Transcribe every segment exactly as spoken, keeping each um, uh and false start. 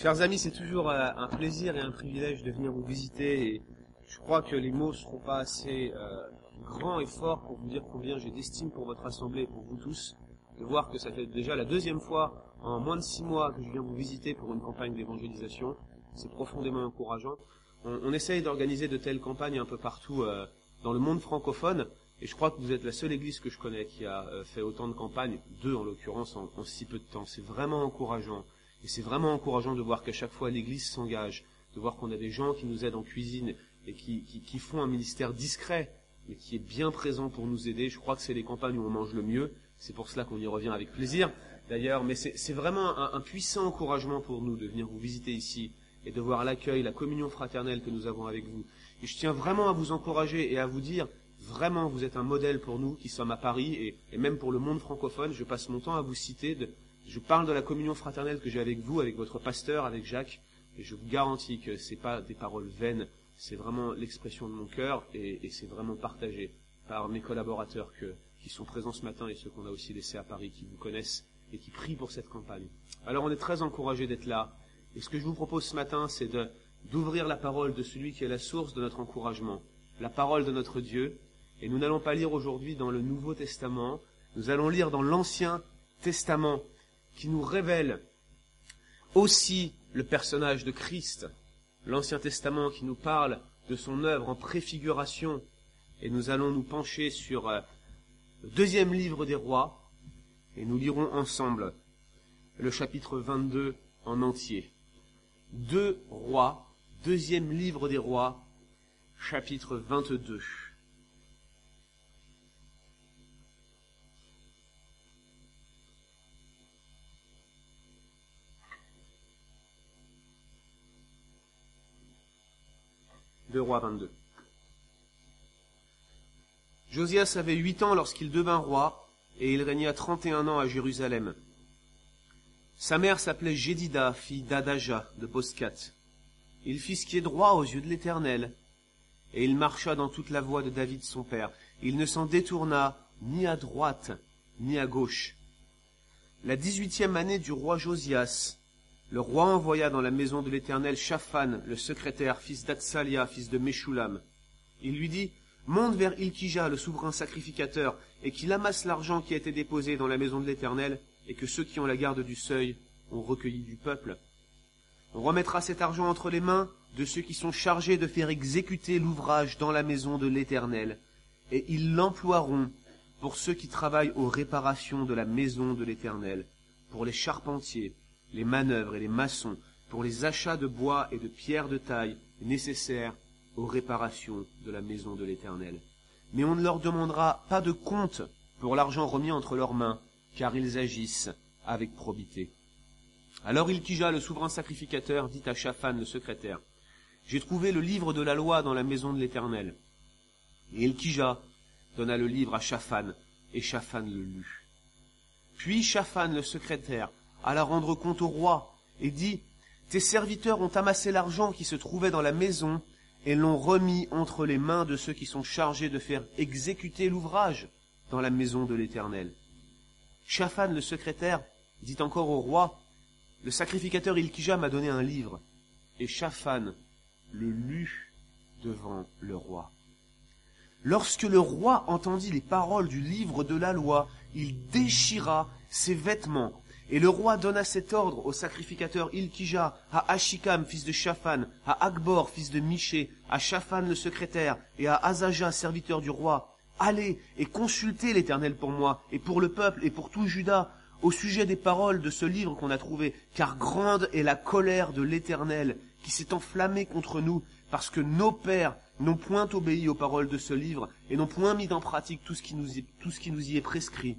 Chers amis, c'est toujours euh, un plaisir et un privilège de venir vous visiter et je crois que les mots ne seront pas assez euh, grands et forts pour vous dire combien j'ai d'estime pour votre assemblée et pour vous tous, de voir que ça fait déjà la deuxième fois en moins de six mois que je viens vous visiter pour une campagne d'évangélisation. C'est profondément encourageant. On, on essaye d'organiser de telles campagnes un peu partout euh, dans le monde francophone et je crois que vous êtes la seule église que je connais qui a euh, fait autant de campagnes, deux en l'occurrence en, en si peu de temps. C'est vraiment encourageant. Et c'est vraiment encourageant de voir qu'à chaque fois l'Église s'engage, de voir qu'on a des gens qui nous aident en cuisine et qui, qui, qui font un ministère discret, mais qui est bien présent pour nous aider. Je crois que c'est les campagnes où on mange le mieux. C'est pour cela qu'on y revient avec plaisir, d'ailleurs. Mais c'est, c'est vraiment un, un puissant encouragement pour nous de venir vous visiter ici et de voir l'accueil, la communion fraternelle que nous avons avec vous. Et je tiens vraiment à vous encourager et à vous dire, vraiment, vous êtes un modèle pour nous qui sommes à Paris et, et même pour le monde francophone. Je passe mon temps à vous citer de... Je parle de la communion fraternelle que j'ai avec vous, avec votre pasteur, avec Jacques, et je vous garantis que c'est pas des paroles vaines, c'est vraiment l'expression de mon cœur, et, et c'est vraiment partagé par mes collaborateurs que, qui sont présents ce matin et ceux qu'on a aussi laissés à Paris, qui vous connaissent et qui prient pour cette campagne. Alors on est très encouragés d'être là, et ce que je vous propose ce matin, c'est de, d'ouvrir la parole de celui qui est la source de notre encouragement, la parole de notre Dieu, et nous n'allons pas lire aujourd'hui dans le Nouveau Testament, nous allons lire dans l'Ancien Testament, qui nous révèle aussi le personnage de Christ, l'Ancien Testament qui nous parle de son œuvre en préfiguration, et nous allons nous pencher sur euh, le deuxième livre des rois, et nous lirons ensemble le chapitre vingt-deux en entier. Deux rois, deuxième livre des rois, chapitre vingt-deux. Deux rois vingt-deux. Josias avait huit ans lorsqu'il devint roi, et il régna trente et un ans à Jérusalem. Sa mère s'appelait Jédida, fille d'Adaja, de Boscat. Il fit ce qui est droit aux yeux de l'Éternel, et il marcha dans toute la voie de David son père. Il ne s'en détourna ni à droite, ni à gauche. La dix-huitième année du roi Josias, le roi envoya dans la maison de l'Éternel Shaphan, le secrétaire, fils d'Atsalia, fils de Meshulam. Il lui dit, « Monte vers Ilkija, le souverain sacrificateur, et qu'il amasse l'argent qui a été déposé dans la maison de l'Éternel, et que ceux qui ont la garde du seuil ont recueilli du peuple. On remettra cet argent entre les mains de ceux qui sont chargés de faire exécuter l'ouvrage dans la maison de l'Éternel, et ils l'emploieront pour ceux qui travaillent aux réparations de la maison de l'Éternel, pour les charpentiers, les manœuvres et les maçons, pour les achats de bois et de pierres de taille nécessaires aux réparations de la maison de l'Éternel. Mais on ne leur demandera pas de compte pour l'argent remis entre leurs mains, car ils agissent avec probité. » Alors Ilkija, le souverain sacrificateur, dit à Shaphan, le secrétaire, « J'ai trouvé le livre de la loi dans la maison de l'Éternel. » Et Ilkija donna le livre à Shaphan, et Shaphan le lut. Puis Shaphan, le secrétaire, alla rendre compte au roi, et dit, « Tes serviteurs ont amassé l'argent qui se trouvait dans la maison, et l'ont remis entre les mains de ceux qui sont chargés de faire exécuter l'ouvrage dans la maison de l'Éternel. » Shaphan, le secrétaire, dit encore au roi, « Le sacrificateur Ilkija m'a donné un livre. » Et Shaphan le lut devant le roi. Lorsque le roi entendit les paroles du livre de la loi, il déchira ses vêtements. Et le roi donna cet ordre au sacrificateur Ilkija, à Ashikam, fils de Shaphan, à Akbor, fils de Miché, à Shaphan le secrétaire, et à Azaja, serviteur du roi. Allez et consultez l'Éternel pour moi, et pour le peuple, et pour tout Juda, au sujet des paroles de ce livre qu'on a trouvé, car grande est la colère de l'Éternel, qui s'est enflammée contre nous, parce que nos pères n'ont point obéi aux paroles de ce livre, et n'ont point mis en pratique tout ce qui nous y, tout ce qui nous y est prescrit.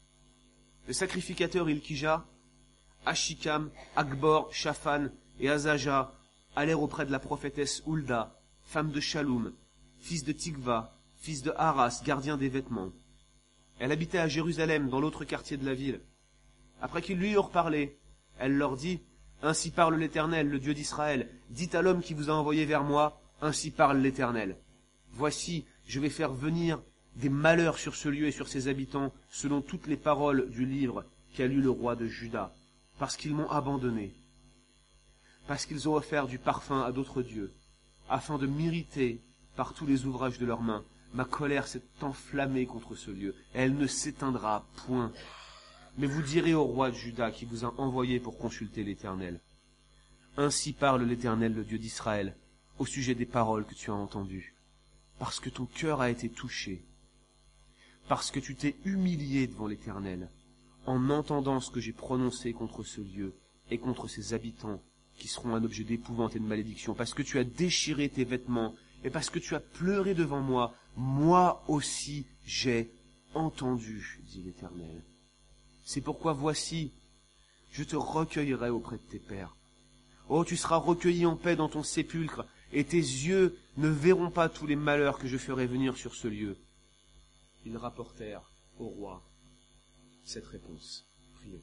Le sacrificateur Ilkija, Ashikam, Akbor, Shaphan et Azaja allèrent auprès de la prophétesse Hulda, femme de Shaloum, fils de Tikva, fils de Haras, gardien des vêtements. Elle habitait à Jérusalem, dans l'autre quartier de la ville. Après qu'ils lui eurent parlé, elle leur dit, « Ainsi parle l'Éternel, le Dieu d'Israël. Dites à l'homme qui vous a envoyé vers moi, ainsi parle l'Éternel. Voici, je vais faire venir des malheurs sur ce lieu et sur ses habitants, selon toutes les paroles du livre qu'a lu le roi de Juda, parce qu'ils m'ont abandonné. parce qu'ils ont offert du parfum à d'autres dieux, afin de m'irriter par tous les ouvrages de leurs mains. Ma colère s'est enflammée contre ce lieu, et elle ne s'éteindra point. Mais vous direz au roi de Juda qui vous a envoyé pour consulter l'Éternel. Ainsi parle l'Éternel, le Dieu d'Israël, au sujet des paroles que tu as entendues. Parce que ton cœur a été touché, parce que tu t'es humilié devant l'Éternel, en entendant ce que j'ai prononcé contre ce lieu et contre ses habitants, qui seront un objet d'épouvante et de malédiction, parce que tu as déchiré tes vêtements, et parce que tu as pleuré devant moi, moi aussi j'ai entendu, dit l'Éternel. C'est pourquoi voici, je te recueillerai auprès de tes pères. Oh, tu seras recueilli en paix dans ton sépulcre, et tes yeux ne verront pas tous les malheurs que je ferai venir sur ce lieu. Ils rapportèrent au roi cette réponse. Prions.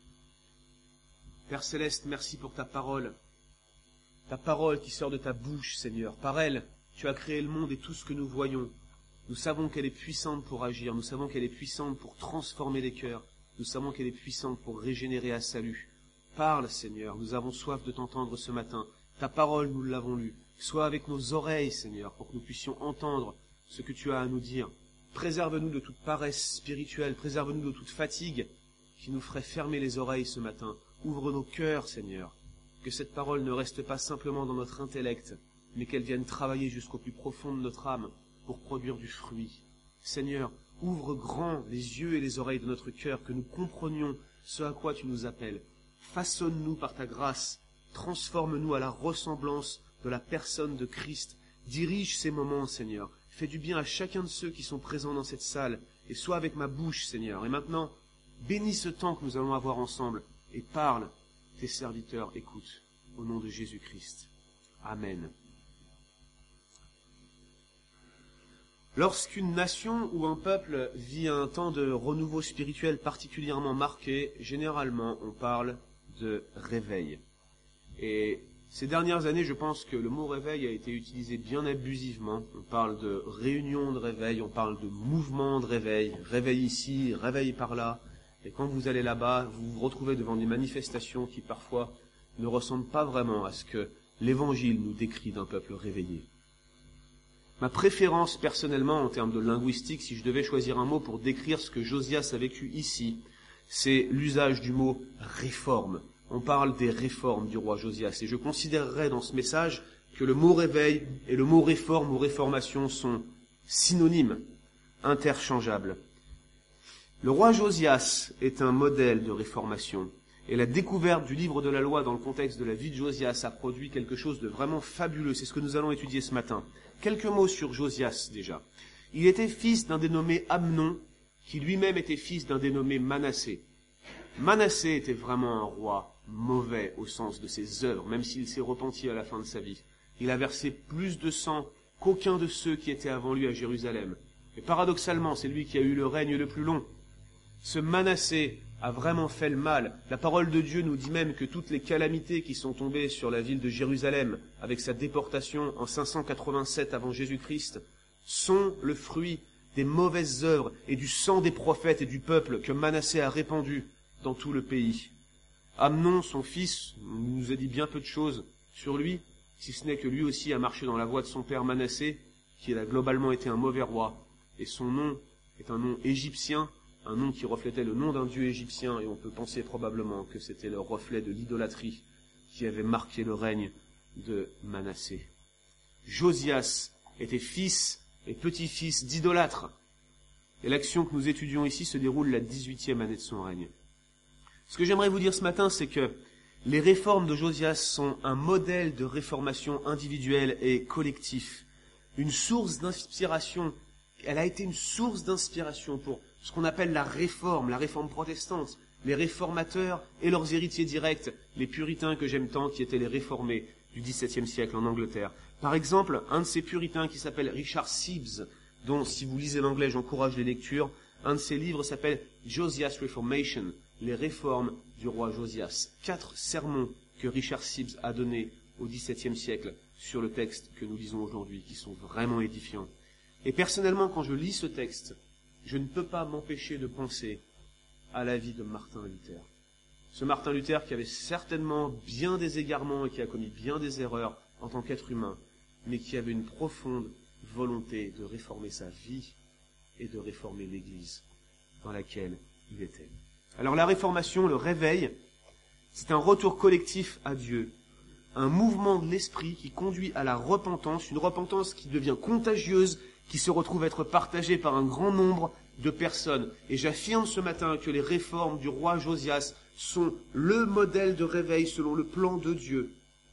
Père Céleste, merci pour ta parole, ta parole qui sort de ta bouche, Seigneur. Par elle, tu as créé le monde et tout ce que nous voyons. Nous savons qu'elle est puissante pour agir, nous savons qu'elle est puissante pour transformer les cœurs, nous savons qu'elle est puissante pour régénérer à salut. Parle, Seigneur, nous avons soif de t'entendre ce matin. Ta parole, nous l'avons lue. Sois avec nos oreilles, Seigneur, pour que nous puissions entendre ce que tu as à nous dire. Préserve-nous de toute paresse spirituelle, préserve-nous de toute fatigue qui nous ferait fermer les oreilles ce matin. Ouvre nos cœurs, Seigneur, que cette parole ne reste pas simplement dans notre intellect, mais qu'elle vienne travailler jusqu'au plus profond de notre âme pour produire du fruit. Seigneur, ouvre grand les yeux et les oreilles de notre cœur, que nous comprenions ce à quoi tu nous appelles. Façonne-nous par ta grâce, transforme-nous à la ressemblance de la personne de Christ. Dirige ces moments, Seigneur. Fais du bien à chacun de ceux qui sont présents dans cette salle, et sois avec ma bouche, Seigneur. Et maintenant, bénis ce temps que nous allons avoir ensemble, et parle, tes serviteurs écoutent, au nom de Jésus-Christ. Amen. Lorsqu'une nation ou un peuple vit un temps de renouveau spirituel particulièrement marqué, généralement on parle de réveil. Et ces dernières années, je pense que le mot réveil a été utilisé bien abusivement. On parle de réunion de réveil, on parle de mouvement de réveil, réveil ici, réveil par là. Et quand vous allez là-bas, vous vous retrouvez devant des manifestations qui parfois ne ressemblent pas vraiment à ce que l'Évangile nous décrit d'un peuple réveillé. Ma préférence personnellement en termes de linguistique, si je devais choisir un mot pour décrire ce que Josias a vécu ici, c'est l'usage du mot réforme. On parle des réformes du roi Josias. Et je considérerais dans ce message que le mot réveil et le mot réforme ou réformation sont synonymes, interchangeables. Le roi Josias est un modèle de réformation. Et la découverte du livre de la loi dans le contexte de la vie de Josias a produit quelque chose de vraiment fabuleux. C'est ce que nous allons étudier ce matin. Quelques mots sur Josias déjà. Il était fils d'un dénommé Amnon, qui lui-même était fils d'un dénommé Manassé. Manassé était vraiment un roi mauvais au sens de ses œuvres, même s'il s'est repenti à la fin de sa vie. Il a versé plus de sang qu'aucun de ceux qui étaient avant lui à Jérusalem. Et paradoxalement, c'est lui qui a eu le règne le plus long. Ce Manassé a vraiment fait le mal. La parole de Dieu nous dit même que toutes les calamités qui sont tombées sur la ville de Jérusalem avec sa déportation en cinq cent quatre-vingt-sept avant Jésus-Christ sont le fruit des mauvaises œuvres et du sang des prophètes et du peuple que Manassé a répandu dans tout le pays. Amnon, son fils, nous a dit bien peu de choses sur lui, si ce n'est que lui aussi a marché dans la voie de son père Manassé, qui a globalement été un mauvais roi, et son nom est un nom égyptien, un nom qui reflétait le nom d'un dieu égyptien, et on peut penser probablement que c'était le reflet de l'idolâtrie qui avait marqué le règne de Manassé. Josias était fils et petit-fils d'idolâtres, et l'action que nous étudions ici se déroule la dix-huitième année de son règne. Ce que j'aimerais vous dire ce matin, c'est que les réformes de Josias sont un modèle de réformation individuelle et collectif, une source d'inspiration. Elle a été une source d'inspiration pour ce qu'on appelle la réforme, la réforme protestante, les réformateurs et leurs héritiers directs, les puritains que j'aime tant, qui étaient les réformés du dix-septième siècle en Angleterre. Par exemple, un de ces puritains qui s'appelle Richard Sibbes, dont, si vous lisez l'anglais, j'encourage les lectures, un de ses livres s'appelle Josias Reformation, les réformes du roi Josias. Quatre sermons que Richard Sibbes a donnés au dix-septième siècle sur le texte que nous lisons aujourd'hui, qui sont vraiment édifiants. Et personnellement, quand je lis ce texte, je ne peux pas m'empêcher de penser à la vie de Martin Luther. Ce Martin Luther qui avait certainement bien des égarements et qui a commis bien des erreurs en tant qu'être humain, mais qui avait une profonde volonté de réformer sa vie et de réformer l'Église dans laquelle il était. Alors la réformation, le réveil, c'est un retour collectif à Dieu, un mouvement de l'esprit qui conduit à la repentance, une repentance qui devient contagieuse, qui se retrouve être partagée par un grand nombre de personnes. Et j'affirme ce matin que les réformes du roi Josias sont le modèle de réveil selon le plan de Dieu.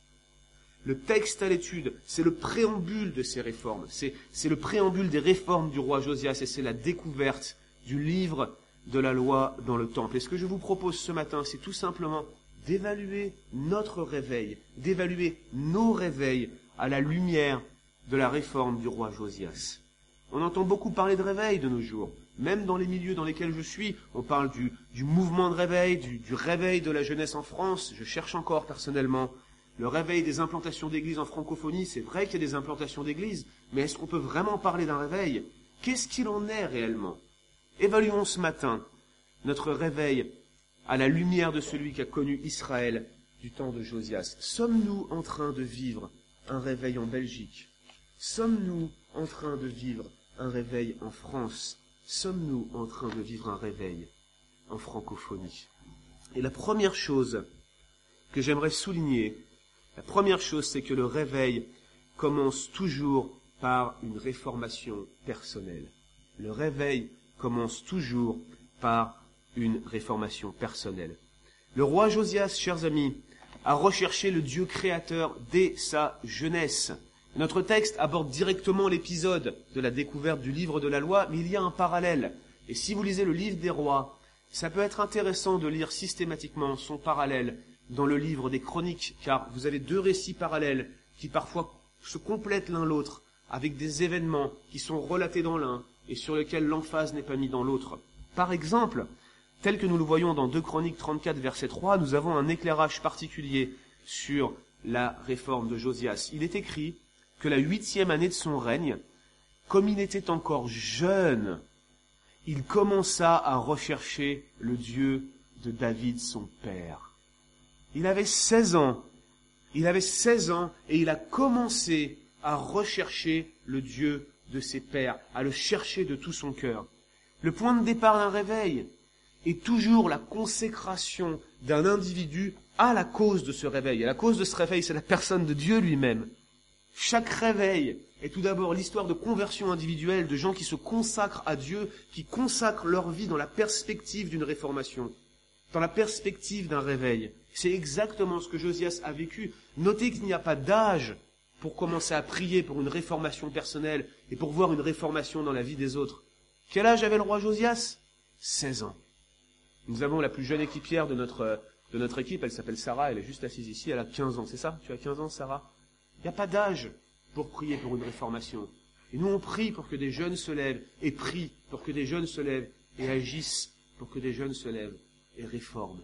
Le texte à l'étude, c'est le préambule de ces réformes. C'est, c'est le préambule des réformes du roi Josias et c'est la découverte du livre de la loi dans le temple. Et ce que je vous propose ce matin, c'est tout simplement d'évaluer notre réveil, d'évaluer nos réveils à la lumière de la réforme du roi Josias. On entend beaucoup parler de réveil de nos jours. Même dans les milieux dans lesquels je suis, on parle du, du mouvement de réveil, du, du réveil de la jeunesse en France. Je cherche encore personnellement le réveil des implantations d'églises en francophonie. C'est vrai qu'il y a des implantations d'églises, mais est-ce qu'on peut vraiment parler d'un réveil? Qu'est-ce qu'il en est réellement? Évaluons ce matin notre réveil à la lumière de celui qui a connu Israël du temps de Josias. Sommes-nous en train de vivre un réveil en Belgique? Sommes-nous en train de vivre un réveil en France? Sommes-nous en train de vivre un réveil en francophonie? Et la première chose que j'aimerais souligner, la première chose, c'est que le réveil commence toujours par une réformation personnelle. Le réveil commence toujours par une réformation personnelle. Le roi Josias, chers amis, a recherché le Dieu créateur dès sa jeunesse. Notre texte aborde directement l'épisode de la découverte du livre de la loi, mais il y a un parallèle. Et si vous lisez le livre des rois, ça peut être intéressant de lire systématiquement son parallèle dans le livre des chroniques, car vous avez deux récits parallèles qui parfois se complètent l'un l'autre, avec des événements qui sont relatés dans l'un et sur lesquels l'emphase n'est pas mise dans l'autre. Par exemple, tel que nous le voyons dans deux Chroniques trente-quatre, verset trois, nous avons un éclairage particulier sur la réforme de Josias. Il est écrit que la huitième année de son règne, comme il était encore jeune, il commença à rechercher le Dieu de David, son père. Il avait seize ans. Il avait seize ans et il a commencé à rechercher le Dieu de ses pères, à le chercher de tout son cœur. Le point de départ d'un réveil est toujours la consécration d'un individu à la cause de ce réveil. Et la cause de ce réveil, c'est la personne de Dieu lui-même. Chaque réveil est tout d'abord l'histoire de conversion individuelle, de gens qui se consacrent à Dieu, qui consacrent leur vie dans la perspective d'une réformation, dans la perspective d'un réveil. C'est exactement ce que Josias a vécu. Notez qu'il n'y a pas d'âge pour commencer à prier pour une réformation personnelle et pour voir une réformation dans la vie des autres. Quel âge avait le roi Josias? seize ans. Nous avons la plus jeune équipière de notre, de notre équipe, elle s'appelle Sarah, elle est juste assise ici, elle a quinze ans, c'est ça? Tu as quinze ans, Sarah? Il n'y a pas d'âge pour prier pour une réformation. Et nous, on prie pour que des jeunes se lèvent et prient pour que des jeunes se lèvent et agissent pour que des jeunes se lèvent et réforment.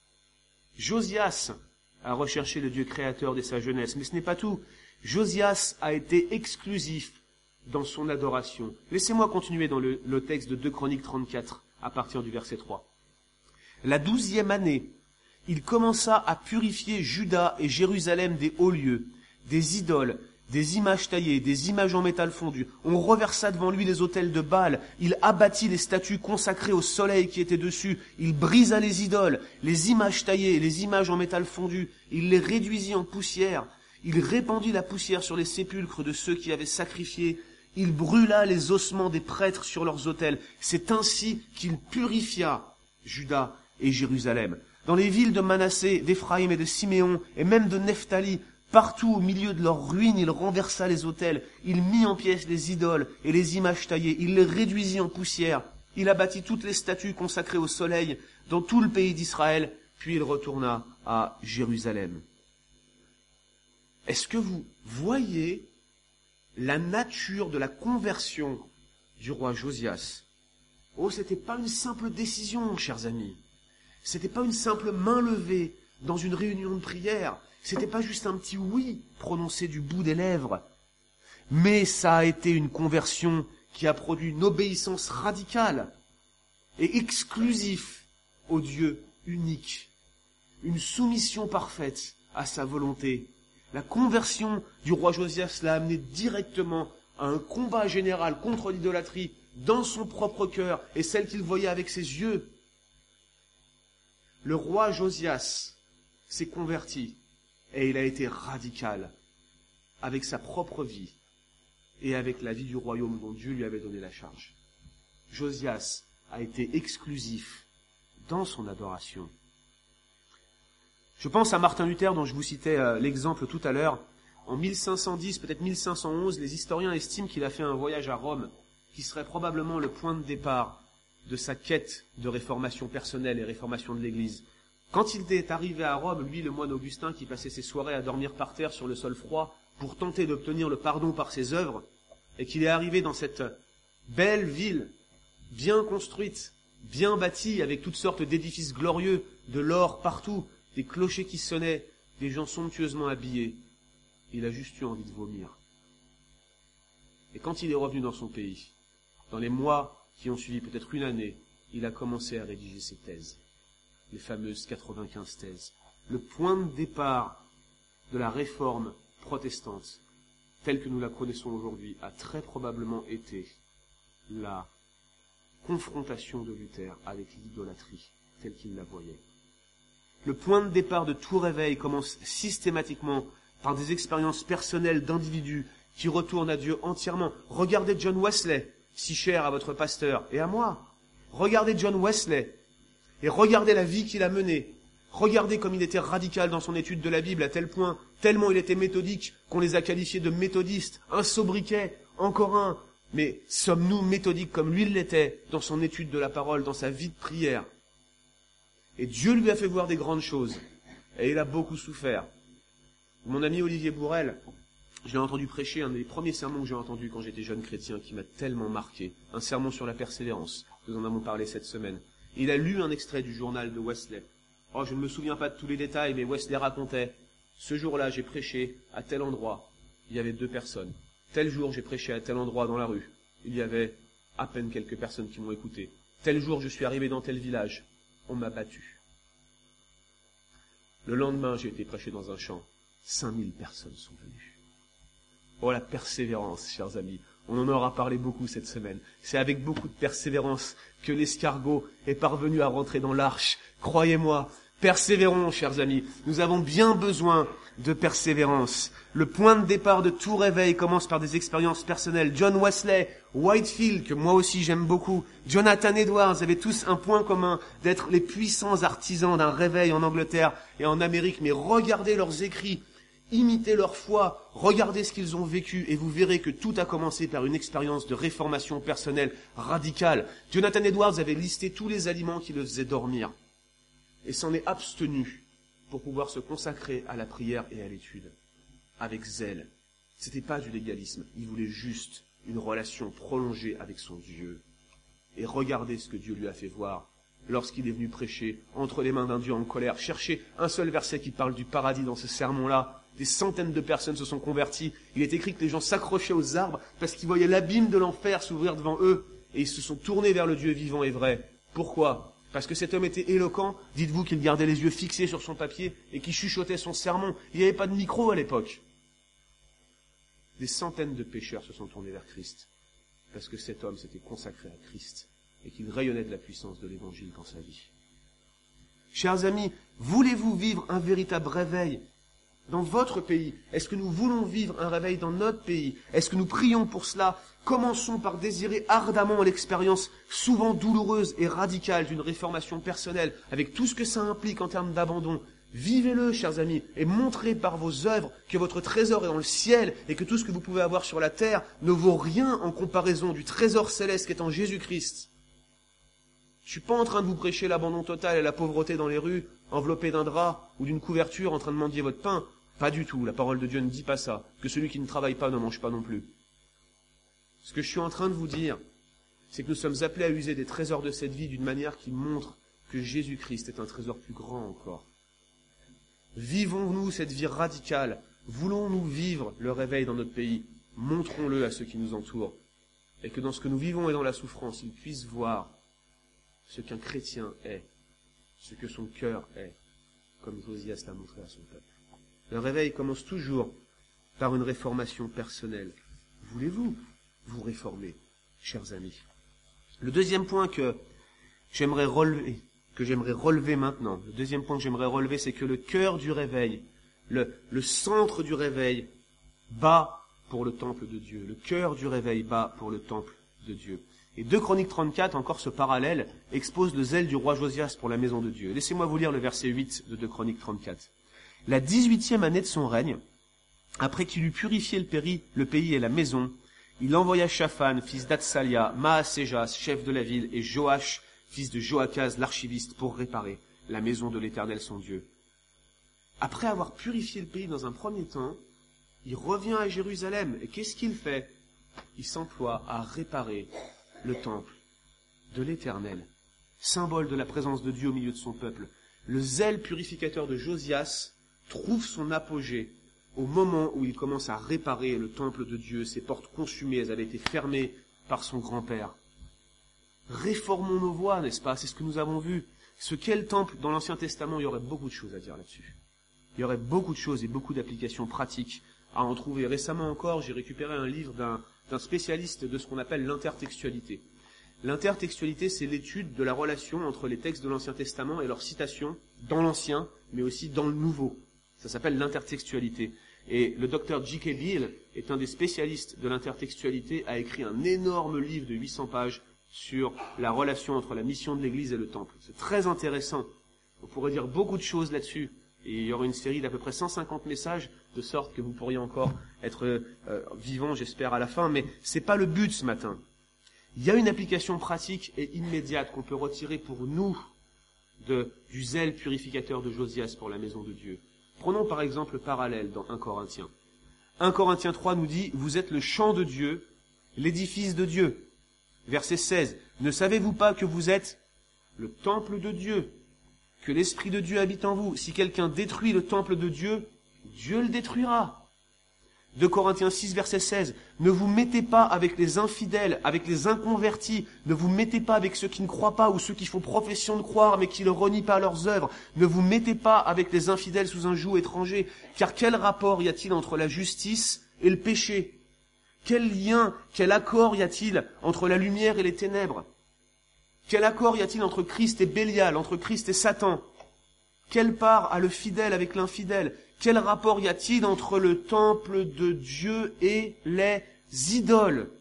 Josias a recherché le Dieu créateur dès sa jeunesse, mais ce n'est pas tout. Josias a été exclusif dans son adoration. Laissez-moi continuer dans le, le texte de deux Chroniques trente-quatre, à partir du verset trois. La douzième année, il commença à purifier Juda et Jérusalem des hauts lieux, des idoles, des images taillées, des images en métal fondu. On reversa devant lui les autels de Baal. Il abattit les statues consacrées au soleil qui étaient dessus. Il brisa les idoles, les images taillées, les images en métal fondu. Il les réduisit en poussière. Il répandit la poussière sur les sépulcres de ceux qui avaient sacrifié. Il brûla les ossements des prêtres sur leurs autels. C'est ainsi qu'il purifia Juda et Jérusalem. Dans les villes de Manassé, d'Éphraïm et de Siméon, et même de Nephtali, partout au milieu de leurs ruines, il renversa les autels. Il mit en pièces les idoles et les images taillées. Il les réduisit en poussière. Il abattit toutes les statues consacrées au soleil dans tout le pays d'Israël. Puis il retourna à Jérusalem. Est-ce que vous voyez la nature de la conversion du roi Josias? Oh, c'était pas une simple décision, chers amis. C'était pas une simple main levée dans une réunion de prière. C'était pas juste un petit oui prononcé du bout des lèvres. Mais ça a été une conversion qui a produit une obéissance radicale et exclusive au Dieu unique une soumission parfaite à sa volonté. La conversion du roi Josias l'a amené directement à un combat général contre l'idolâtrie dans son propre cœur et celle qu'il voyait avec ses yeux. Le roi Josias s'est converti et il a été radical avec sa propre vie et avec la vie du royaume dont Dieu lui avait donné la charge. Josias a été exclusif dans son adoration. Je pense à Martin Luther dont je vous citais euh, l'exemple tout à l'heure. En mille cinq cent dix, peut-être mille cinq cent onze, les historiens estiment qu'il a fait un voyage à Rome qui serait probablement le point de départ de sa quête de réformation personnelle et réformation de l'Église. Quand il est arrivé à Rome, lui, le moine Augustin, qui passait ses soirées à dormir par terre sur le sol froid pour tenter d'obtenir le pardon par ses œuvres, et qu'il est arrivé dans cette belle ville, bien construite, bien bâtie, avec toutes sortes d'édifices glorieux, de l'or partout, des clochers qui sonnaient, des gens somptueusement habillés, il a juste eu envie de vomir. Et quand il est revenu dans son pays, dans les mois qui ont suivi, peut-être une année, il a commencé à rédiger ses thèses, les fameuses quatre-vingt-quinze thèses. Le point de départ de la réforme protestante, telle que nous la connaissons aujourd'hui, a très probablement été la confrontation de Luther avec l'idolâtrie, telle qu'il la voyait. Le point de départ de tout réveil commence systématiquement par des expériences personnelles d'individus qui retournent à Dieu entièrement. Regardez John Wesley, si cher à votre pasteur et à moi. Regardez John Wesley et regardez la vie qu'il a menée. Regardez comme il était radical dans son étude de la Bible à tel point, tellement il était méthodique qu'on les a qualifiés de méthodistes, un sobriquet, encore un. Mais sommes-nous méthodiques comme lui l'était dans son étude de la parole, dans sa vie de prière? Et Dieu lui a fait voir des grandes choses. Et il a beaucoup souffert. Mon ami Olivier Bourrel, je l'ai entendu prêcher, un des premiers sermons que j'ai entendu quand j'étais jeune chrétien, qui m'a tellement marqué. Un sermon sur la persévérance. Nous en avons parlé cette semaine. Il a lu un extrait du journal de Wesley. Oh, je ne me souviens pas de tous les détails, mais Wesley racontait, ce jour-là, j'ai prêché à tel endroit. Il y avait deux personnes. Tel jour, j'ai prêché à tel endroit dans la rue. Il y avait à peine quelques personnes qui m'ont écouté. Tel jour, je suis arrivé dans tel village. On m'a battu. Le lendemain, j'ai été prêché dans un champ. cinq mille personnes sont venues. Oh, la persévérance, chers amis. On en aura parlé beaucoup cette semaine. C'est avec beaucoup de persévérance que l'escargot est parvenu à rentrer dans l'arche. Croyez-moi, persévérons, chers amis. Nous avons bien besoin de persévérance. Le point de départ de tout réveil commence par des expériences personnelles. John Wesley, Whitefield, que moi aussi j'aime beaucoup, Jonathan Edwards avaient tous un point commun d'être les puissants artisans d'un réveil en Angleterre et en Amérique. Mais regardez leurs écrits, imitez leur foi, regardez ce qu'ils ont vécu et vous verrez que tout a commencé par une expérience de réformation personnelle radicale. Jonathan Edwards avait listé tous les aliments qui le faisaient dormir et s'en est abstenu pour pouvoir se consacrer à la prière et à l'étude avec zèle. C'était pas du légalisme, il voulait juste une relation prolongée avec son Dieu. Et regardez ce que Dieu lui a fait voir lorsqu'il est venu prêcher entre les mains d'un Dieu en colère. Cherchez un seul verset qui parle du paradis dans ce sermon-là. Des centaines de personnes se sont converties. Il est écrit que les gens s'accrochaient aux arbres parce qu'ils voyaient l'abîme de l'enfer s'ouvrir devant eux et ils se sont tournés vers le Dieu vivant et vrai. Pourquoi ? Parce que cet homme était éloquent. Dites-vous qu'il gardait les yeux fixés sur son papier et qu'il chuchotait son sermon. Il n'y avait pas de micro à l'époque. Des centaines de pécheurs se sont tournés vers Christ parce que cet homme s'était consacré à Christ et qu'il rayonnait de la puissance de l'Évangile dans sa vie. Chers amis, voulez-vous vivre un véritable réveil dans votre pays? Est-ce que nous voulons vivre un réveil dans notre pays? Est-ce que nous prions pour cela? Commençons par désirer ardemment l'expérience souvent douloureuse et radicale d'une réformation personnelle, avec tout ce que ça implique en termes d'abandon. Vivez-le, chers amis, et montrez par vos œuvres que votre trésor est dans le ciel et que tout ce que vous pouvez avoir sur la terre ne vaut rien en comparaison du trésor céleste qui est en Jésus-Christ. Je suis pas en train de vous prêcher l'abandon total et la pauvreté dans les rues, enveloppé d'un drap ou d'une couverture en train de mendier votre pain. Pas du tout, la parole de Dieu ne dit pas ça, que celui qui ne travaille pas ne mange pas non plus. Ce que je suis en train de vous dire, c'est que nous sommes appelés à user des trésors de cette vie d'une manière qui montre que Jésus-Christ est un trésor plus grand encore. Vivons-nous cette vie radicale? Voulons-nous vivre le réveil dans notre pays? Montrons-le à ceux qui nous entourent. Et que dans ce que nous vivons et dans la souffrance, ils puissent voir ce qu'un chrétien est, ce que son cœur est. comme Josias l'a montré à son peuple. Le réveil commence toujours par une réformation personnelle. Voulez-vous vous réformer, chers amis? Le deuxième point que j'aimerais relever, que j'aimerais relever maintenant, le deuxième point que j'aimerais relever, c'est que le cœur du réveil, le, le centre du réveil, bat pour le temple de Dieu. Le cœur du réveil bat pour le temple de Dieu. Et deux Chroniques trente-quatre, encore ce parallèle, expose le zèle du roi Josias pour la maison de Dieu. Laissez-moi vous lire le verset huit de deux Chroniques trente-quatre. La dix-huitième année de son règne, après qu'il eut purifié le pays, le pays et la maison, il envoya Shaphan, fils d'Atsalia, Maaséjas, chef de la ville, et Joach, fils de Joachaz, l'archiviste, pour réparer la maison de l'Éternel son Dieu. Après avoir purifié le pays dans un premier temps, il revient à Jérusalem. Et qu'est-ce qu'il fait? Il s'emploie à réparer le temple de l'Éternel, symbole de la présence de Dieu au milieu de son peuple. Le zèle purificateur de Josias trouve son apogée au moment où il commence à réparer le temple de Dieu. Ses portes consumées, elles avaient été fermées par son grand-père. Réformons nos voies, n'est-ce pas? C'est ce que nous avons vu. Ce qu'est le temple dans l'Ancien Testament, il y aurait beaucoup de choses à dire là-dessus. Il y aurait beaucoup de choses et beaucoup d'applications pratiques à en trouver. Récemment encore, j'ai récupéré un livre d'un, d'un spécialiste de ce qu'on appelle l'intertextualité. L'intertextualité, c'est l'étude de la relation entre les textes de l'Ancien Testament et leurs citations dans l'Ancien, mais aussi dans le Nouveau. Ça s'appelle l'intertextualité. Et le docteur J K Beale est un des spécialistes de l'intertextualité, a écrit un énorme livre de huit cents pages sur la relation entre la mission de l'Église et le Temple. C'est très intéressant. On pourrait dire beaucoup de choses là-dessus. Et il y aura une série d'à peu près cent cinquante messages, de sorte que vous pourriez encore être euh, vivant, j'espère, à la fin. Mais c'est pas le but ce matin. Il y a une application pratique et immédiate qu'on peut retirer pour nous de, du zèle purificateur de Josias pour la maison de Dieu. Prenons par exemple le parallèle dans un Corinthiens. un Corinthiens trois nous dit « Vous êtes le champ de Dieu, l'édifice de Dieu ». Verset seize. « Ne savez-vous pas que vous êtes le temple de Dieu, que l'Esprit de Dieu habite en vous? Si quelqu'un détruit le temple de Dieu, Dieu le détruira. » deux Corinthiens six, verset seize. « Ne vous mettez pas avec les infidèles, avec les inconvertis. Ne vous mettez pas avec ceux qui ne croient pas ou ceux qui font profession de croire mais qui ne renient pas leurs œuvres. Ne vous mettez pas avec les infidèles sous un joug étranger. Car quel rapport y a-t-il entre la justice et le péché? Quel lien, quel accord y a-t-il entre la lumière et les ténèbres? Quel accord y a-t-il entre Christ et Bélial, entre Christ et Satan? Quelle part a le fidèle avec l'infidèle? Quel rapport y a-t-il entre le temple de Dieu et les idoles?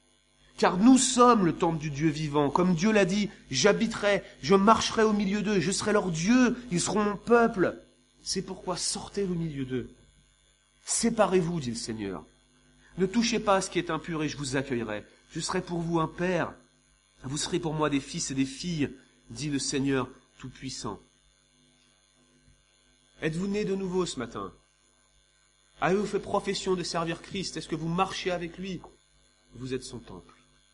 Car nous sommes le temple du Dieu vivant. Comme Dieu l'a dit, j'habiterai, je marcherai au milieu d'eux, je serai leur Dieu, ils seront mon peuple. C'est pourquoi sortez au milieu d'eux. Séparez-vous, dit le Seigneur. Ne touchez pas à ce qui est impur et je vous accueillerai. Je serai pour vous un père. Vous serez pour moi des fils et des filles, dit le Seigneur Tout-Puissant. Êtes-vous né de nouveau ce matin? Avez-vous fait profession de servir Christ? Est-ce que vous marchez avec lui? Vous êtes son temple.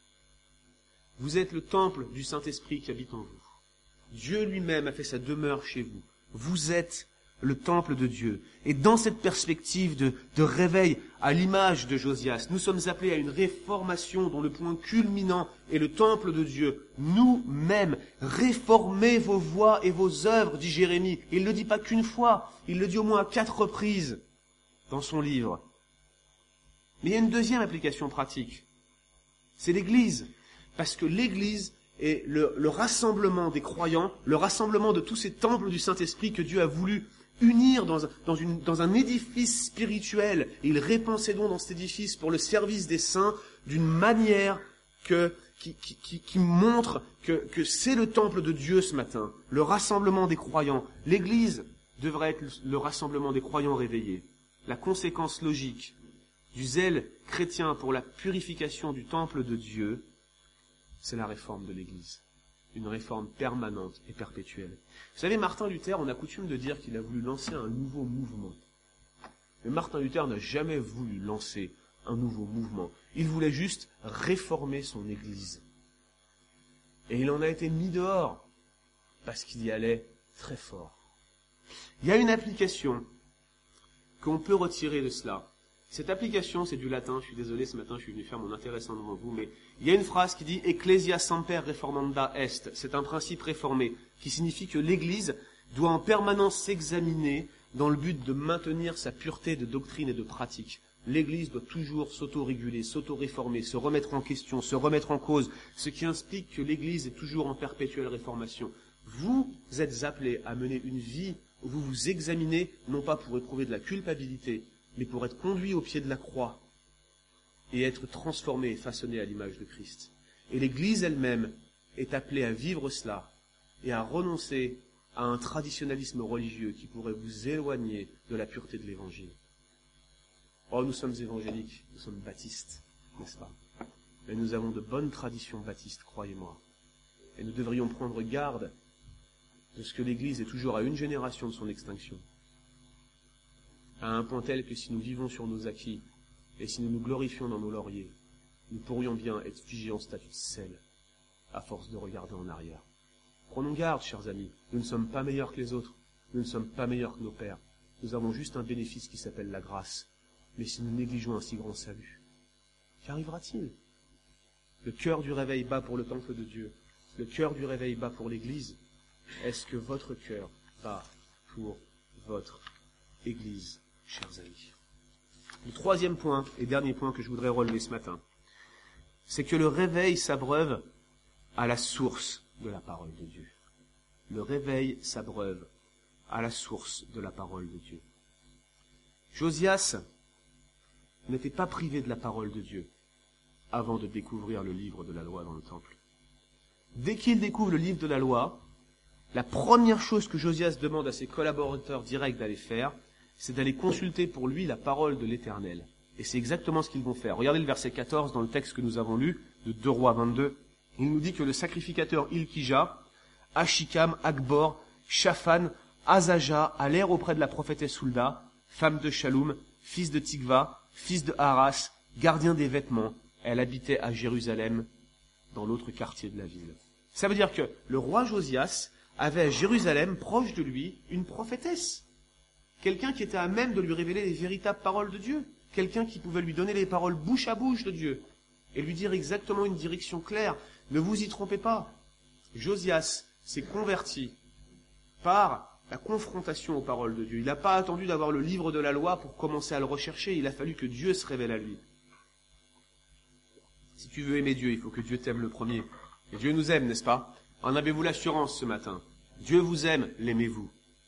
Vous êtes le temple du Saint-Esprit qui habite en vous. Dieu lui-même a fait sa demeure chez vous. Vous êtes le temple de Dieu. Et dans cette perspective de, de réveil à l'image de Josias, nous sommes appelés à une réformation dont le point culminant est le temple de Dieu. Nous-mêmes, réformez vos voies et vos œuvres, dit Jérémie. Il ne le dit pas qu'une fois, il le dit au moins à quatre reprises dans son livre. Mais il y a une deuxième application pratique. C'est l'Église. Parce que l'Église est le, le rassemblement des croyants, le rassemblement de tous ces temples du Saint-Esprit que Dieu a voulu unir dans un, dans, une, dans un édifice spirituel. Et il répand ses dons dans cet édifice pour le service des saints d'une manière que, qui, qui, qui, qui montre que, que c'est le temple de Dieu ce matin, le rassemblement des croyants. L'Église devrait être le rassemblement des croyants réveillés. La conséquence logique du zèle chrétien pour la purification du temple de Dieu, c'est la réforme de l'Église. Une réforme permanente et perpétuelle. Vous savez, Martin Luther, on a coutume de dire qu'il a voulu lancer un nouveau mouvement. Mais Martin Luther n'a jamais voulu lancer un nouveau mouvement. Il voulait juste réformer son Église. Et il en a été mis dehors, parce qu'il y allait très fort. Il y a une application qu'on peut retirer de cela. Cette application, c'est du latin. Je suis désolé, ce matin, je suis venu faire mon intéressant devant vous, mais il y a une phrase qui dit « Ecclesia semper reformanda est ». C'est un principe réformé, qui signifie que l'Église doit en permanence s'examiner dans le but de maintenir sa pureté de doctrine et de pratique. L'Église doit toujours s'auto-réguler, s'auto-réformer, se remettre en question, se remettre en cause, ce qui explique que l'Église est toujours en perpétuelle réformation. Vous êtes appelés à mener une vie où vous vous examinez, non pas pour éprouver de la culpabilité, mais pour être conduit au pied de la croix et être transformé et façonné à l'image de Christ. Et l'Église elle-même est appelée à vivre cela et à renoncer à un traditionnalisme religieux qui pourrait vous éloigner de la pureté de l'Évangile. Oh, nous sommes évangéliques, nous sommes baptistes, n'est-ce pas? Mais nous avons de bonnes traditions baptistes, croyez-moi. Et nous devrions prendre garde de ce que l'Église est toujours à une génération de son extinction. À un point tel que si nous vivons sur nos acquis, et si nous nous glorifions dans nos lauriers, nous pourrions bien être figés en statut de sel, à force de regarder en arrière. Prenons garde, chers amis, nous ne sommes pas meilleurs que les autres, nous ne sommes pas meilleurs que nos pères, nous avons juste un bénéfice qui s'appelle la grâce. Mais si nous négligeons un si grand salut, qu'arrivera-t-il? Le cœur du réveil bat pour le temple de Dieu, le cœur du réveil bat pour l'Église. Est-ce que votre cœur bat pour votre Église, chers amis? Le troisième point et dernier point que je voudrais relever ce matin, c'est que le réveil s'abreuve à la source de la parole de Dieu. Le réveil s'abreuve à la source de la parole de Dieu. Josias n'était pas privé de la parole de Dieu avant de découvrir le livre de la loi dans le temple. Dès qu'il découvre le livre de la loi, la première chose que Josias demande à ses collaborateurs directs d'aller faire, c'est d'aller consulter pour lui la parole de l'Éternel. Et c'est exactement ce qu'ils vont faire. Regardez le verset quatorze dans le texte que nous avons lu, de deux Rois vingt-deux. Il nous dit que le sacrificateur Ilkija, Achikam, Akbor, Shaphan, Azaja allèrent auprès de la prophétesse Hulda, femme de Shaloum, fils de Tikva, fils de Haras, gardien des vêtements. Elle habitait à Jérusalem, dans l'autre quartier de la ville. Ça veut dire que le roi Josias avait à Jérusalem, proche de lui, une prophétesse. Quelqu'un qui était à même de lui révéler les véritables paroles de Dieu. Quelqu'un qui pouvait lui donner les paroles bouche à bouche de Dieu. Et lui dire exactement une direction claire. Ne vous y trompez pas. Josias s'est converti par la confrontation aux paroles de Dieu. Il n'a pas attendu d'avoir le livre de la loi pour commencer à le rechercher. Il a fallu que Dieu se révèle à lui. Si tu veux aimer Dieu, il faut que Dieu t'aime le premier. Et Dieu nous aime, n'est-ce pas? En avez-vous l'assurance ce matin? Dieu vous aime, l'aimez-vous?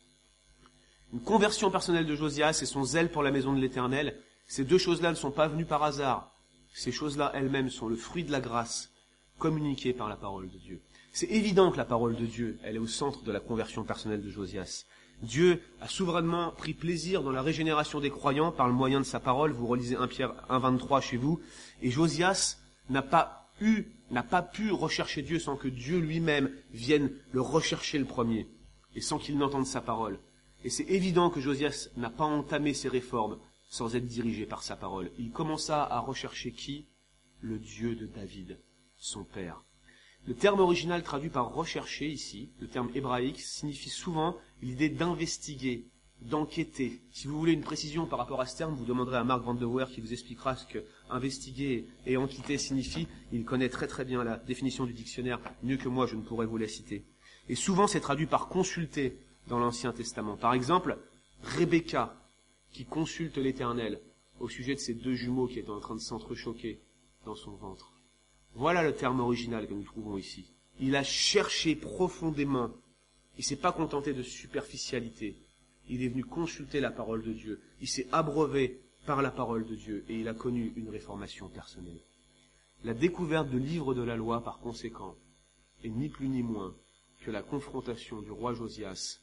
Une conversion personnelle de Josias et son zèle pour la maison de l'Éternel, ces deux choses-là ne sont pas venues par hasard. Ces choses-là elles-mêmes sont le fruit de la grâce communiquée par la parole de Dieu. C'est évident que la parole de Dieu, elle est au centre de la conversion personnelle de Josias. Dieu a souverainement pris plaisir dans la régénération des croyants par le moyen de sa parole. Vous relisez un Pierre un vingt-trois chez vous. Et Josias n'a pas eu, n'a pas pu rechercher Dieu sans que Dieu lui-même vienne le rechercher le premier et sans qu'il n'entende sa parole. Et c'est évident que Josias n'a pas entamé ses réformes sans être dirigé par sa parole. Il commença à rechercher qui? Le Dieu de David, son père. Le terme original traduit par rechercher ici, le terme hébraïque, signifie souvent l'idée d'investiguer, d'enquêter. Si vous voulez une précision par rapport à ce terme, vous demanderez à Mark Van de Weer qui vous expliquera ce que investiguer et enquêter signifie. Il connaît très très bien la définition du dictionnaire, mieux que moi je ne pourrais vous la citer. Et souvent c'est traduit par consulter dans l'Ancien Testament. Par exemple, Rebecca qui consulte l'Éternel au sujet de ses deux jumeaux qui étaient en train de s'entrechoquer dans son ventre. Voilà le terme original que nous trouvons ici. Il a cherché profondément. Il ne s'est pas contenté de superficialité. Il est venu consulter la parole de Dieu. Il s'est abreuvé par la parole de Dieu et il a connu une réformation personnelle. La découverte de livre de la loi, par conséquent, est ni plus ni moins que la confrontation du roi Josias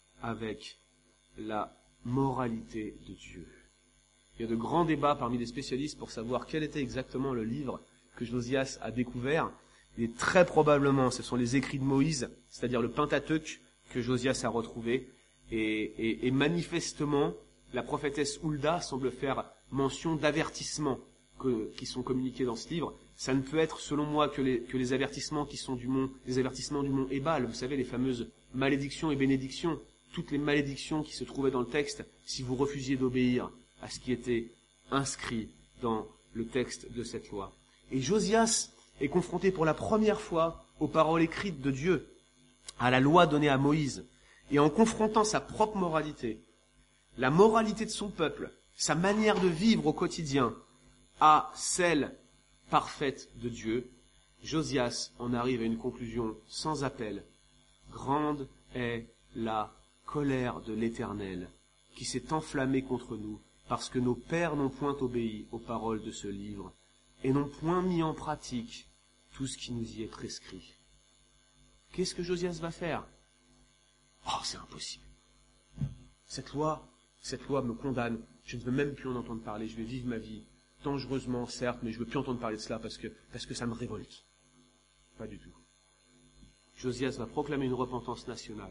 avec la moralité de Dieu. Il y a de grands débats parmi les spécialistes pour savoir quel était exactement le livre que Josias a découvert. Il est très probablement, ce sont les écrits de Moïse, c'est-à-dire le Pentateuque que Josias a retrouvé. Et, et, et manifestement, la prophétesse Hulda semble faire mention d'avertissements que, qui sont communiqués dans ce livre. Ça ne peut être, selon moi, que les, que les avertissements qui sont du mont, les avertissements du mont Ébal. Vous savez, les fameuses malédictions et bénédictions. Toutes les malédictions qui se trouvaient dans le texte, si vous refusiez d'obéir à ce qui était inscrit dans le texte de cette loi. Et Josias est confronté pour la première fois aux paroles écrites de Dieu, à la loi donnée à Moïse. et en confrontant sa propre moralité, la moralité de son peuple, sa manière de vivre au quotidien, à celle parfaite de Dieu, Josias en arrive à une conclusion sans appel. Grande est la colère de l'Éternel qui s'est enflammée contre nous parce que nos pères n'ont point obéi aux paroles de ce livre et n'ont point mis en pratique tout ce qui nous y est prescrit. Qu'est-ce que Josias va faire? Oh, c'est impossible. Cette loi, cette loi me condamne. Je ne veux même plus en entendre parler. Je vais vivre ma vie dangereusement, certes, mais je ne veux plus entendre parler de cela parce que, parce que ça me révolte. Pas du tout. Josias va proclamer une repentance nationale.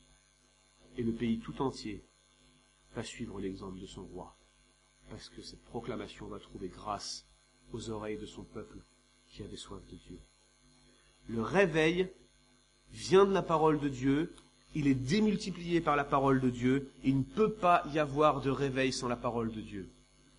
Et le pays tout entier va suivre l'exemple de son roi. Parce que cette proclamation va trouver grâce aux oreilles de son peuple qui avait soif de Dieu. Le réveil vient de la parole de Dieu, il est démultiplié par la parole de Dieu, et il ne peut pas y avoir de réveil sans la parole de Dieu.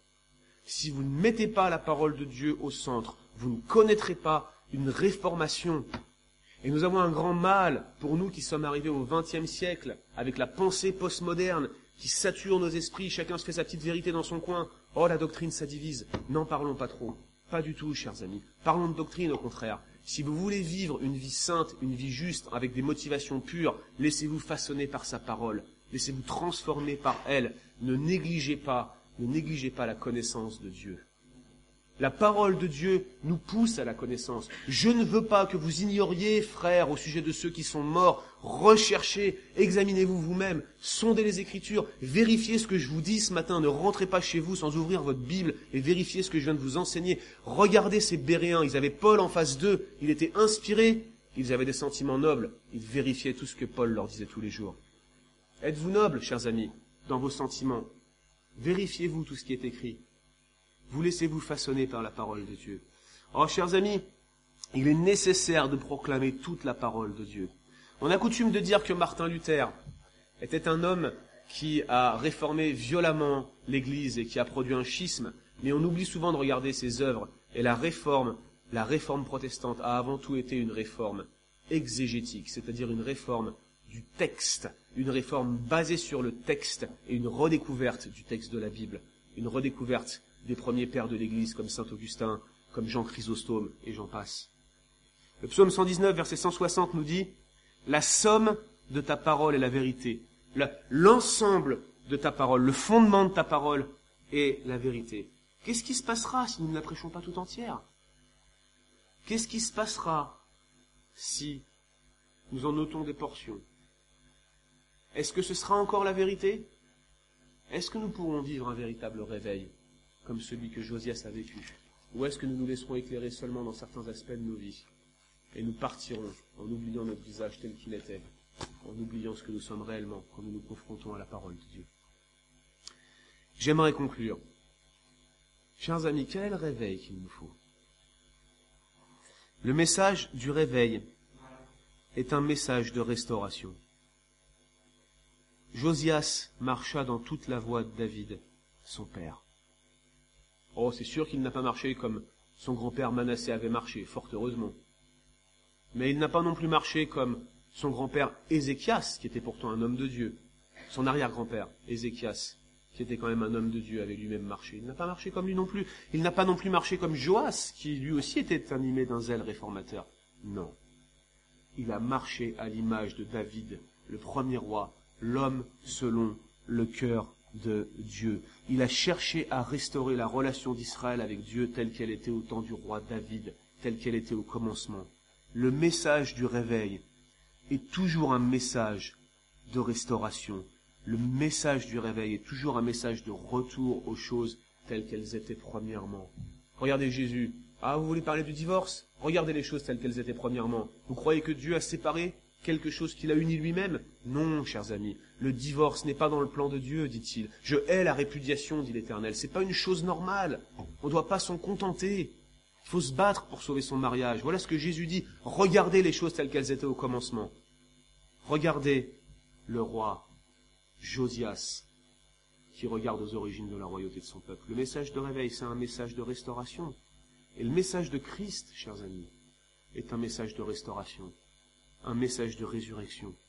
Si vous ne mettez pas la parole de Dieu au centre, vous ne connaîtrez pas une réformation. Et nous avons un grand mal, pour nous qui sommes arrivés au vingtième siècle, avec la pensée postmoderne, qui sature nos esprits, chacun se fait sa petite vérité dans son coin. Oh, la doctrine, ça divise. N'en parlons pas trop. Pas du tout, chers amis. Parlons de doctrine, au contraire. Si vous voulez vivre une vie sainte, une vie juste, avec des motivations pures, laissez-vous façonner par sa parole. Laissez-vous transformer par elle. Ne négligez pas, ne négligez pas la connaissance de Dieu. La parole de Dieu nous pousse à la connaissance. Je ne veux pas que vous ignoriez, frères, au sujet de ceux qui sont morts. Recherchez, examinez-vous vous-même, sondez les Écritures, vérifiez ce que je vous dis ce matin. Ne rentrez pas chez vous sans ouvrir votre Bible et vérifiez ce que je viens de vous enseigner. Regardez ces Béréens, ils avaient Paul en face d'eux, il était inspiré, ils avaient des sentiments nobles, ils vérifiaient tout ce que Paul leur disait tous les jours. Êtes-vous nobles, chers amis, dans vos sentiments? Vérifiez-vous tout ce qui est écrit. Vous laissez-vous façonner par la parole de Dieu. Oh, chers amis, il est nécessaire de proclamer toute la parole de Dieu. On a coutume de dire que Martin Luther était un homme qui a réformé violemment l'Église et qui a produit un schisme, mais on oublie souvent de regarder ses œuvres. Et la réforme, la réforme protestante a avant tout été une réforme exégétique, c'est-à-dire une réforme du texte, une réforme basée sur le texte et une redécouverte du texte de la Bible, une redécouverte des premiers pères de l'Église comme saint Augustin, comme Jean Chrysostome, et j'en passe. Le psaume cent dix-neuf, verset cent soixante nous dit « La somme de ta parole est la vérité. L'ensemble de ta parole, le fondement de ta parole est la vérité. » Qu'est-ce qui se passera si nous ne la prêchons pas tout entière? Qu'est-ce qui se passera si nous en notons des portions? Est-ce que ce sera encore la vérité? Est-ce que nous pourrons vivre un véritable réveil comme celui que Josias a vécu? Ou est-ce que nous nous laisserons éclairer seulement dans certains aspects de nos vies et nous partirons en oubliant notre visage tel qu'il était, en oubliant ce que nous sommes réellement quand nous nous confrontons à la parole de Dieu? J'aimerais conclure. Chers amis, quel est le réveil qu'il nous faut? Le message du réveil est un message de restauration. Josias marcha dans toute la voie de David, son père. Oh, c'est sûr qu'il n'a pas marché comme son grand-père Manassé avait marché, fort heureusement. Mais il n'a pas non plus marché comme son grand-père Ézéchias, qui était pourtant un homme de Dieu. Son arrière-grand-père, Ézéchias, qui était quand même un homme de Dieu, avait lui-même marché. Il n'a pas marché comme lui non plus. Il n'a pas non plus marché comme Joas, qui lui aussi était animé d'un zèle réformateur. Non. Il a marché à l'image de David, le premier roi, l'homme selon le cœur de Dieu. Il a cherché à restaurer la relation d'Israël avec Dieu telle qu'elle était au temps du roi David, telle qu'elle était au commencement. Le message du réveil est toujours un message de restauration. Le message du réveil est toujours un message de retour aux choses telles qu'elles étaient premièrement. Regardez Jésus. Ah, vous voulez parler du divorce? Regardez les choses telles qu'elles étaient premièrement. Vous croyez que Dieu a séparé quelque chose qu'il a uni lui-même? Non, chers amis. Le divorce n'est pas dans le plan de Dieu, dit-il. Je hais la répudiation, dit l'Éternel. C'est pas une chose normale. On ne doit pas s'en contenter. Il faut se battre pour sauver son mariage. Voilà ce que Jésus dit. Regardez les choses telles qu'elles étaient au commencement. Regardez le roi Josias qui regarde aux origines de la royauté de son peuple. Le message de réveil, c'est un message de restauration. Et le message de Christ, chers amis, est un message de restauration, un message de résurrection.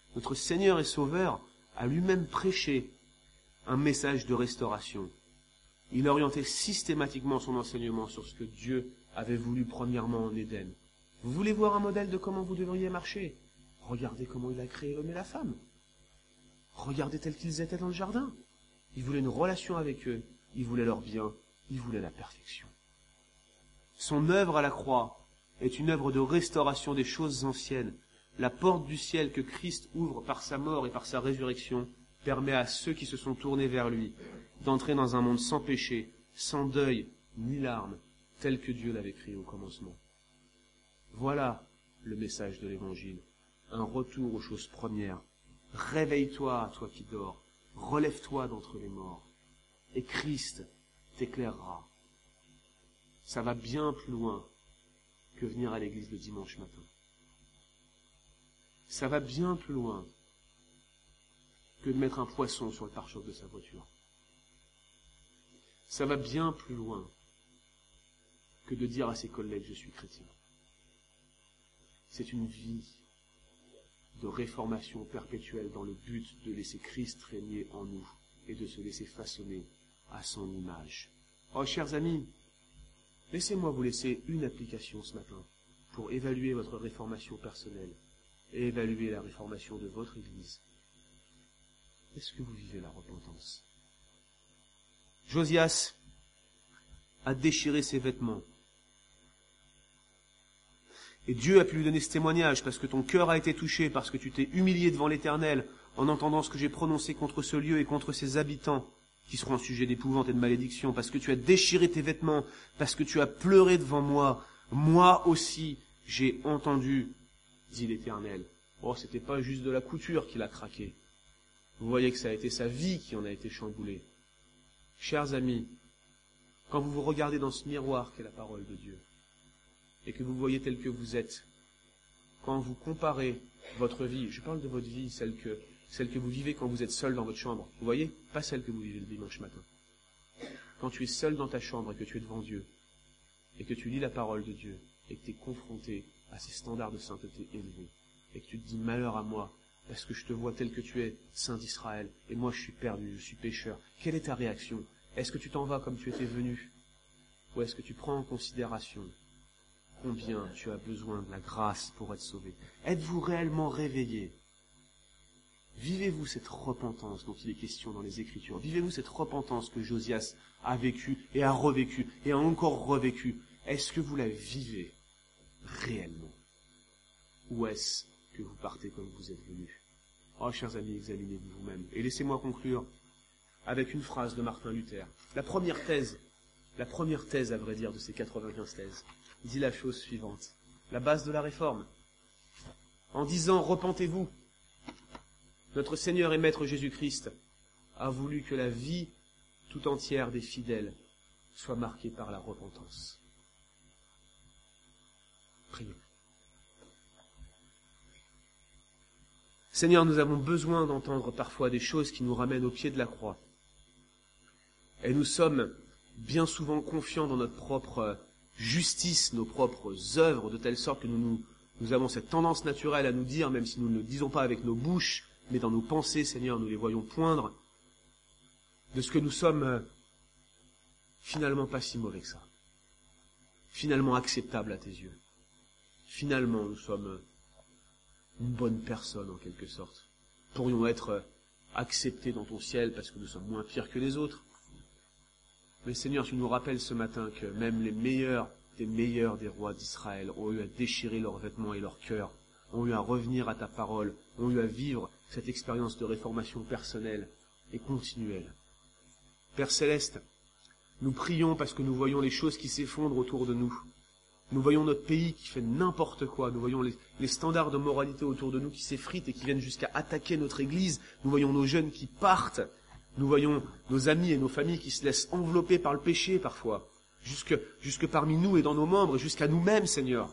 Notre Seigneur et Sauveur a lui-même prêché un message de restauration. Il orientait systématiquement son enseignement sur ce que Dieu avait voulu premièrement en Éden. Vous voulez voir un modèle de comment vous devriez marcher? Regardez comment il a créé l'homme et la femme. Regardez tels qu'ils étaient dans le jardin. Il voulait une relation avec eux, il voulait leur bien, il voulait la perfection. Son œuvre à la croix est une œuvre de restauration des choses anciennes. La porte du ciel que Christ ouvre par sa mort et par sa résurrection permet à ceux qui se sont tournés vers lui d'entrer dans un monde sans péché, sans deuil, ni larmes, tel que Dieu l'avait créé au commencement. Voilà le message de l'Évangile, un retour aux choses premières. Réveille-toi, toi qui dors, relève-toi d'entre les morts, et Christ t'éclairera. Ça va bien plus loin que venir à l'église le dimanche matin. Ça va bien plus loin que de mettre un poisson sur le pare-choc de sa voiture. Ça va bien plus loin que de dire à ses collègues « je suis chrétien ». C'est une vie de réformation perpétuelle dans le but de laisser Christ régner en nous et de se laisser façonner à son image. Oh, chers amis, laissez-moi vous laisser une application ce matin pour évaluer votre réformation personnelle et évaluer la réformation de votre Église. Est-ce que vous vivez la repentance? Josias a déchiré ses vêtements. Et Dieu a pu lui donner ce témoignage parce que ton cœur a été touché, parce que tu t'es humilié devant l'Éternel en entendant ce que j'ai prononcé contre ce lieu et contre ses habitants qui seront sujets d'épouvante et de malédiction, parce que tu as déchiré tes vêtements, parce que tu as pleuré devant moi. Moi aussi, j'ai entendu, dit l'Éternel. Oh, c'était pas juste de la couture qu'il a craqué. Vous voyez que ça a été sa vie qui en a été chamboulée. Chers amis, quand vous vous regardez dans ce miroir qu'est la parole de Dieu, et que vous voyez tel que vous êtes, quand vous comparez votre vie, je parle de votre vie, celle que, celle que vous vivez quand vous êtes seul dans votre chambre, vous voyez, pas celle que vous vivez le dimanche matin. Quand tu es seul dans ta chambre et que tu es devant Dieu, et que tu lis la parole de Dieu, et que tu es confronté à ces standards de sainteté élevés, et que tu te dis malheur à moi, parce que je te vois tel que tu es, Saint d'Israël, et moi je suis perdu, je suis pécheur. Quelle est ta réaction? Est-ce que tu t'en vas comme tu étais venu? Ou est-ce que tu prends en considération combien tu as besoin de la grâce pour être sauvé? Êtes-vous réellement réveillé? Vivez-vous cette repentance dont il est question dans les Écritures? Vivez-vous cette repentance que Josias a vécue et a revécue et a encore revécue? Est-ce que vous la vivez réellement? Ou est-ce que vous partez comme vous êtes venus? Oh, chers amis, examinez-vous vous-même. Et laissez-moi conclure avec une phrase de Martin Luther. La première thèse, la première thèse, à vrai dire, de ces quatre-vingt-quinze thèses, dit la chose suivante. La base de la réforme. En disant « Repentez-vous », notre Seigneur et Maître Jésus-Christ a voulu que la vie tout entière des fidèles soit marquée par la repentance. Prions. Seigneur, nous avons besoin d'entendre parfois des choses qui nous ramènent au pied de la croix. Et nous sommes bien souvent confiants dans notre propre justice, nos propres œuvres, de telle sorte que nous, nous, nous avons cette tendance naturelle à nous dire, même si nous ne le disons pas avec nos bouches, mais dans nos pensées, Seigneur, nous les voyons poindre, de ce que nous sommes euh, finalement pas si mauvais que ça. Finalement acceptables à tes yeux. Finalement, nous sommes euh, une bonne personne en quelque sorte. Pourrions être euh, acceptés dans ton ciel parce que nous sommes moins pires que les autres. Mais Seigneur, tu nous rappelles ce matin que même les meilleurs des meilleurs des rois d'Israël ont eu à déchirer leurs vêtements et leur cœur, ont eu à revenir à ta parole, ont eu à vivre cette expérience de réformation personnelle et continuelle. Père Céleste, nous prions parce que nous voyons les choses qui s'effondrent autour de nous. Nous voyons notre pays qui fait n'importe quoi. Nous voyons les, les standards de moralité autour de nous qui s'effritent et qui viennent jusqu'à attaquer notre Église. Nous voyons nos jeunes qui partent. Nous voyons nos amis et nos familles qui se laissent envelopper par le péché parfois, jusque, jusque parmi nous et dans nos membres, et jusqu'à nous-mêmes, Seigneur.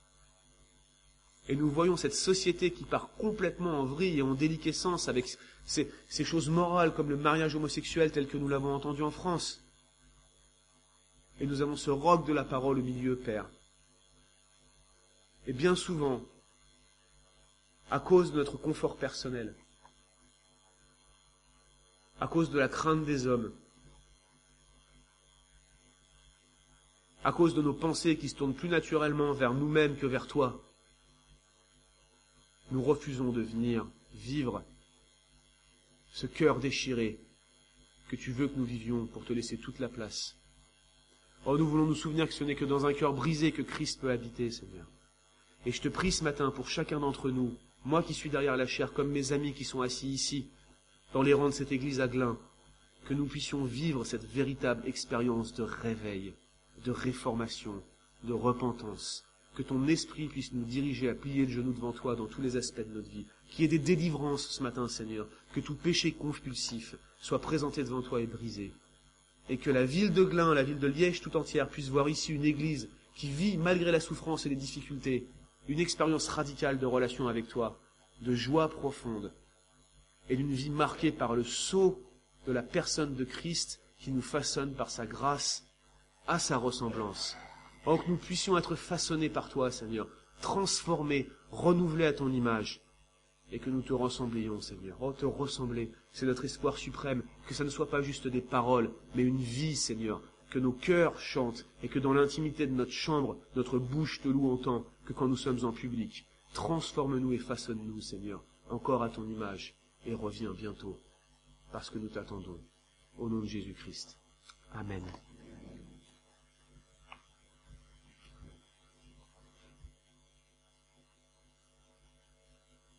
Et nous voyons cette société qui part complètement en vrille et en déliquescence avec ces, ces choses morales comme le mariage homosexuel tel que nous l'avons entendu en France. Et nous avons ce roc de la parole au milieu, Père. Et bien souvent, à cause de notre confort personnel, à cause de la crainte des hommes, à cause de nos pensées qui se tournent plus naturellement vers nous-mêmes que vers toi. Nous refusons de venir vivre ce cœur déchiré que tu veux que nous vivions pour te laisser toute la place. Oh, nous voulons nous souvenir que ce n'est que dans un cœur brisé que Christ peut habiter, Seigneur. Et je te prie ce matin pour chacun d'entre nous, moi qui suis derrière la chair, comme mes amis qui sont assis ici, dans les rangs de cette église à Glun, que nous puissions vivre cette véritable expérience de réveil, de réformation, de repentance, que ton esprit puisse nous diriger à plier le genou devant toi dans tous les aspects de notre vie, qu'il y ait des délivrances ce matin, Seigneur, que tout péché compulsif soit présenté devant toi et brisé, et que la ville de Glun, la ville de Liège tout entière puisse voir ici une église qui vit, malgré la souffrance et les difficultés, une expérience radicale de relation avec toi, de joie profonde, et d'une vie marquée par le sceau de la personne de Christ qui nous façonne par sa grâce à sa ressemblance. Oh, que nous puissions être façonnés par toi, Seigneur, transformés, renouvelés à ton image, et que nous te ressemblions, Seigneur. Oh, te ressembler, c'est notre espoir suprême, que ça ne soit pas juste des paroles, mais une vie, Seigneur, que nos cœurs chantent, et que dans l'intimité de notre chambre, notre bouche te loue autant que quand nous sommes en public. Transforme-nous et façonne-nous, Seigneur, encore à ton image, et reviens bientôt, parce que nous t'attendons. Au nom de Jésus-Christ. Amen.